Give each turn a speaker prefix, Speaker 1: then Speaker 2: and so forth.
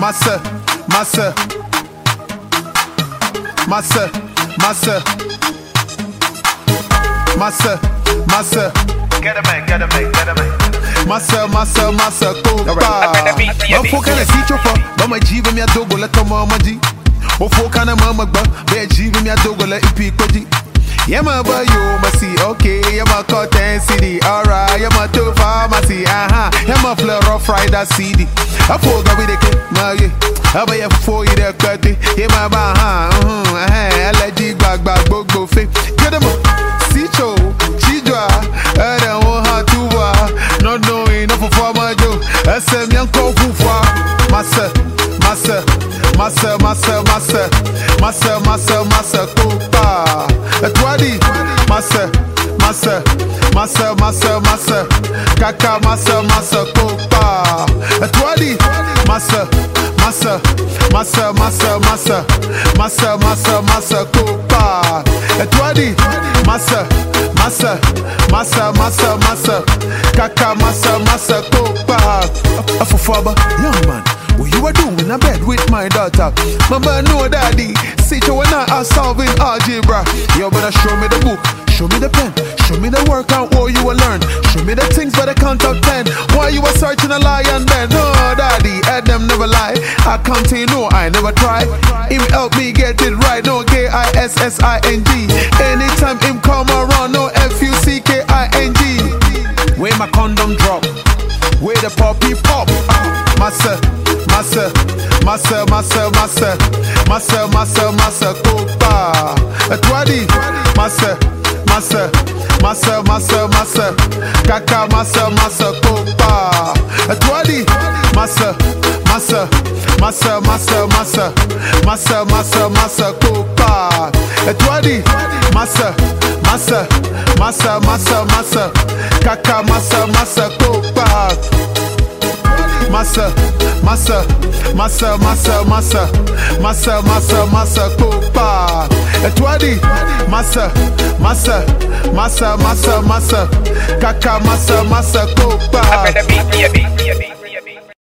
Speaker 1: massa, massa, massa, massa, massa, massa.
Speaker 2: Get a man, get a man, get a man.
Speaker 1: Massa, massa, massa, copa.
Speaker 2: I'm
Speaker 1: focused on see chofa, but my G with me a dogo let come on my G. O focus on mama ba, be G with me a dogo let ipi koji. Yeah, my boy, you must see, okay. Yeah, my Cotton City, alright. Yeah, my two pharmacy, Yeah, my floor rough rider CD. I forgot with the kid, my yeah. I buy a 4 year cut. Yeah, my ba, I let you back, go fake. Get them up, see, Cho, Chidra. I don't want her to not knowing enough for my joke. I said, young Kofufa, massa, massa, massa, massa, massa, massa, massa, massa, copa. Atwadi, massa, massa, massa, massa, massa, kaka, massa, massa, copa. Atwadi, massa, massa, massa, massa, massa, massa, massa, massa, copa. Atwadi, massa, massa, massa, massa, massa, kaka, massa, massa, copa. Afofaba, young man. What you are doing in a bed with my daughter? Mama, no daddy. See you when I solving algebra. You better show me the book, show me the pen, show me the work and what you will learn. Show me the things by the count of 10. Why you are searching a lie and then? No daddy, Adam never lie. I can't say no, I never try. Him help me get it right. No K-I-S-S-I-N-G. Anytime him come around, no F-U-C-K-I-N-G. Where my condom drop, where the puppy pop. Massa, massa, massa, massa, massa, massa, massa, massa, copa. Atwadi, massa, massa, massa, massa, massa, kaka, massa, massa, copa. Atwadi, massa, massa, massa, massa, massa, massa, massa, massa, copa. Atwadi, massa, massa, massa, massa, massa, kaka, massa, massa, copa. Massa, massa, massa, massa, massa, massa, massa, massa, copa. Atwadi, massa, massa, massa, massa, massa, kaka, massa, massa, copa.